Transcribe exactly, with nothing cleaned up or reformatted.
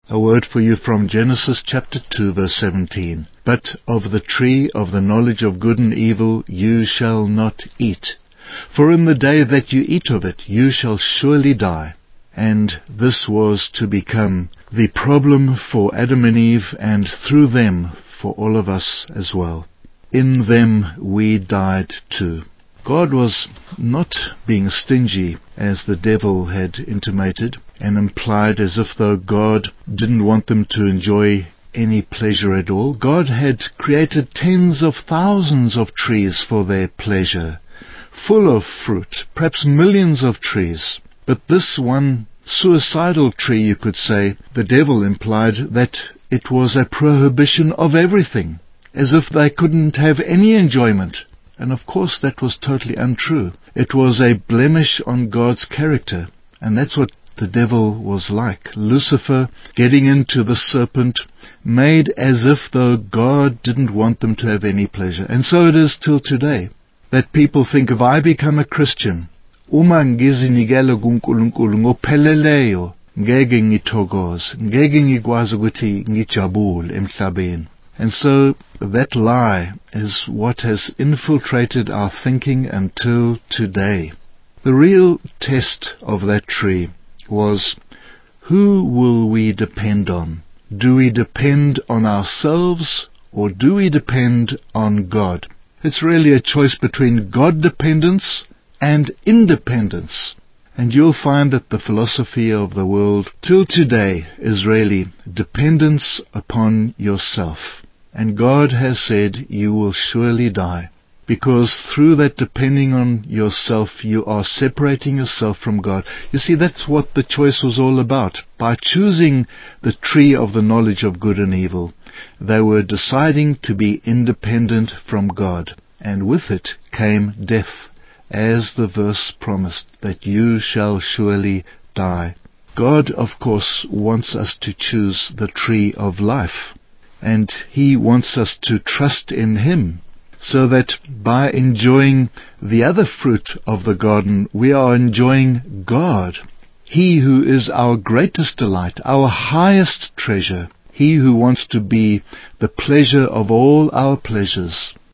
A word for you from Genesis chapter two verse seventeen. But of the tree of the knowledge of good and evil you shall not eat, for in the day that you eat of it you shall surely die. And this was to become the problem for Adam and Eve, and through them for all of us as well. In them we died too. God was not being stingy, as the devil had intimated and implied, as if though God didn't want them to enjoy any pleasure at all. God had created tens of thousands of trees for their pleasure, full of fruit, perhaps millions of trees. But this one suicidal tree, you could say, the devil implied that it was a prohibition of everything, as if they couldn't have any enjoyment. And of course that was totally untrue. It was a blemish on God's character, and that's what the devil was like. Lucifer, getting into the serpent, made as if though God didn't want them to have any pleasure. And so it is till today, that people think, if I become a Christian, uma ngizinikele kuNkulunkulu ngopheleleyo, ngeke ngithokoze, ngeke ngikwazi ukuthi ngijabule emhlabeni. And so that lie is what has infiltrated our thinking until today. The real test of that tree was, who will we depend on? Do we depend on ourselves, or do we depend on God? It's really a choice between God dependence and independence. And you'll find that the philosophy of the world till today is really dependence upon yourself. And God has said you will surely die, because through that depending on yourself, you are separating yourself from God. You see, that's what the choice was all about. By choosing the tree of the knowledge of good and evil, they were deciding to be independent from God. And with it came death, as the verse promised, that you shall surely die. God, of course, wants us to choose the tree of life. And He wants us to trust in Him, so that by enjoying the other fruit of the garden, we are enjoying God. He who is our greatest delight, our highest treasure. He who wants to be the pleasure of all our pleasures.